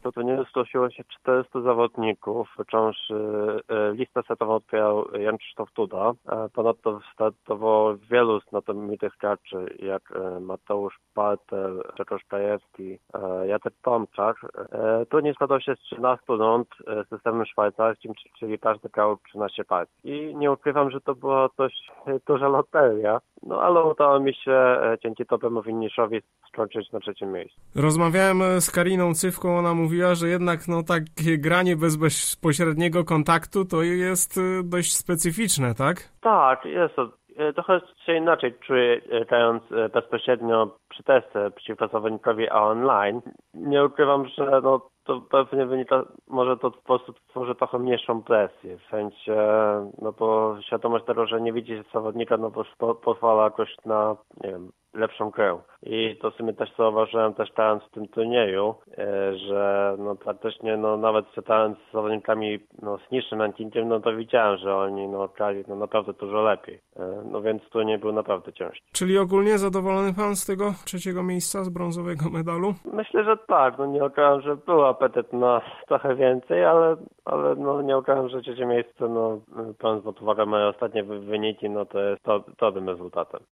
turnieju zgłosiło się 400 zawodników, wciąż listę setową otwierał Jan Krzysztof Duda. Ponadto startowało wielu znakomitych graczy, jak Mateusz Bartel, Grzegorz Krajewski, Jacek Tomczak. Turniej składał się z 13 rund systemem szwajcarskim, czyli każdy grał 13 partii. I nie ukrywam, że to była dość duża loteria, no ale udało mi się dzięki dobremu finiszowi skończyć na trzecim miejscu. Rozmawiałem z Kariną Cywką, ona mówiła, że jednak takie granie bez bezpośredniego kontaktu to jest dość specyficzne, tak? Tak, jest to. Trochę się inaczej czuję, grając bezpośrednio przy testce przeciwko zawodnikowi, a online. Nie ukrywam, że to pewnie wynika, może to po prostu tworzy trochę mniejszą presję. W sensie, bo świadomość tego, że nie widzi zawodnika, pozwala jakoś na, nie wiem, lepszą grę. I to w sumie też zauważyłem też grając w tym turnieju, że praktycznie nawet grając z zawodnikami z niższym rankingiem, to widziałem, że oni grali naprawdę dużo lepiej. Więc turniej był naprawdę ciężki. Czyli ogólnie zadowolony pan z tego trzeciego miejsca, z brązowego medalu? Myślę, że tak. Nie ukrywam, że był apetyt na trochę więcej, ale nie ukrywam, że trzecie miejsce, biorąc pod uwagę moje ostatnie wyniki, to jest dobrym rezultatem.